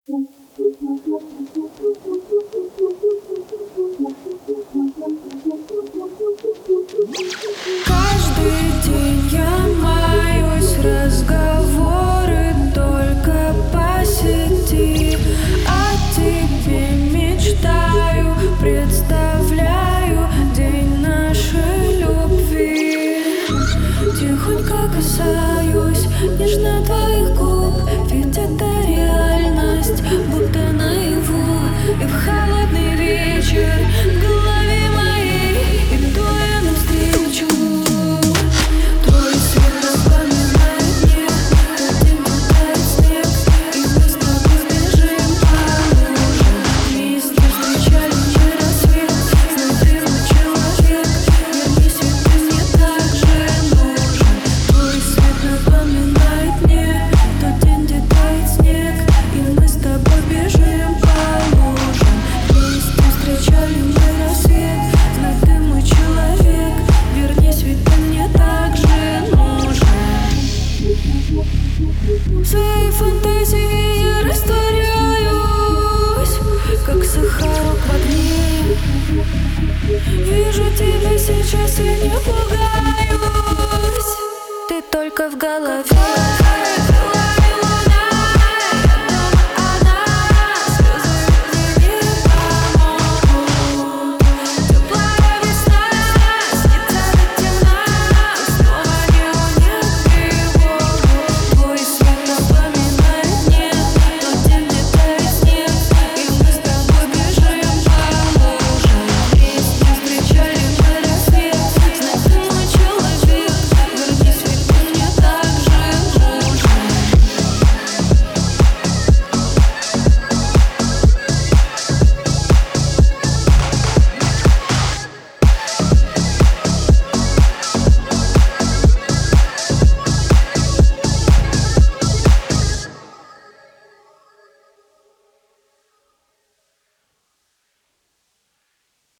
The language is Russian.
Каждый день я маюсь, разговоры только по сети. О тебе мечтаю, представляю день нашей любви. Тихонько касаюсь нежно твоих губ, ведь это реальность, будто наяву. И в холодный вечер в голове моей иду я навстречу. Твой свет напоминает мне, как день падает снег, и мы с тобой бежим по лужам. Вместе встречали мы рассвет, знай, ты мой человек, вернись, ведь ты мне так же нужен. Твой свет напоминает мне тот день, где тает снег, и мы с тобой бежим по лужам. Вместе встречали мы рассвет, знай, ты мой человек, вернись, ведь ты мне так же нужен. В своей фантазии я растворяюсь, как сахарок в огне. Вижу тебя сейчас и не пугаюсь, ты только в голове.